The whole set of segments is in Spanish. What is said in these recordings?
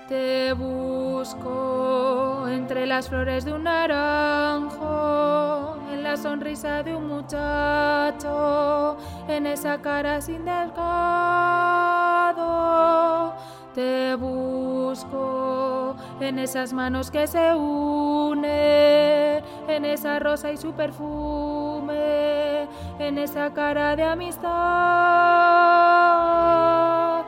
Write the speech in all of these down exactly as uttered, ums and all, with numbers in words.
Te busco entre las flores de un naranjo, en la sonrisa de un muchacho, en esa cara sin delgado. Te busco en esas manos que se unen, en esa rosa y su perfume, en esa cara de amistad.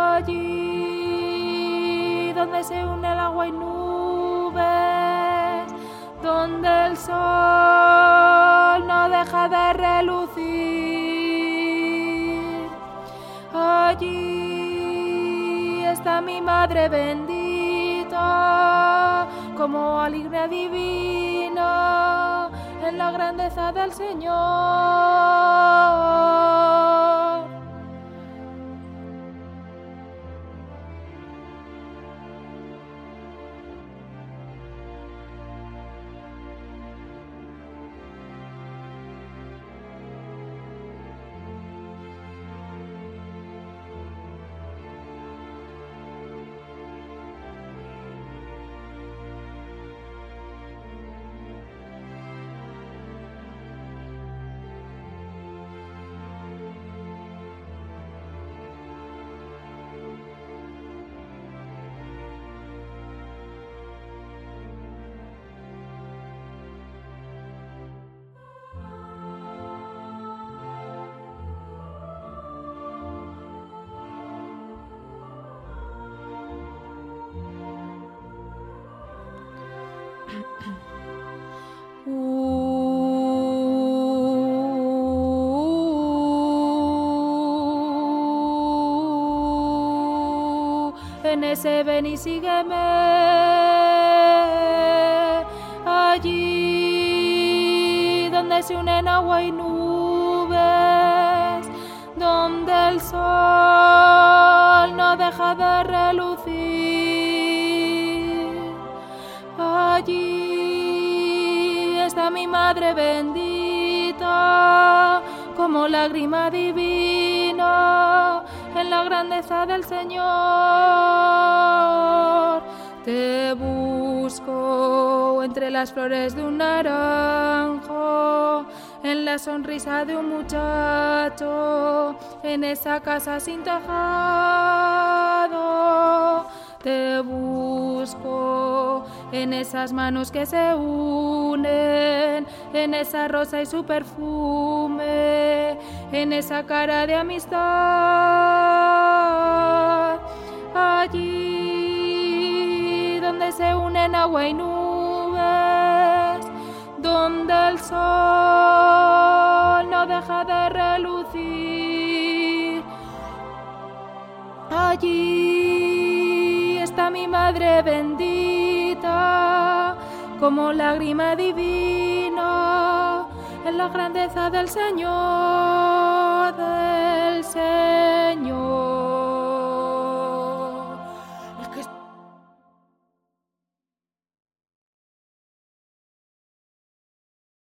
Allí donde se une el agua y nubes, donde el sol no deja de relucir. Allí está mi madre bendita, como alegría divina en la grandeza del Señor. En ese ven y sígueme, allí donde se unen agua y nubes, donde el sol no deja de relucir. Allí está mi madre bendita, como lágrima divina en la grandeza del Señor. Te busco entre las flores de un naranjo, en la sonrisa de un muchacho, en esa casa sin tejado. Te busco en esas manos que se unen, en esa rosa y su perfume, en esa cara de amistad. Allí donde se unen agua y nubes, donde el sol no deja de relucir. Allí está mi madre bendita, como lágrima divina en la grandeza del Señor, del Señor.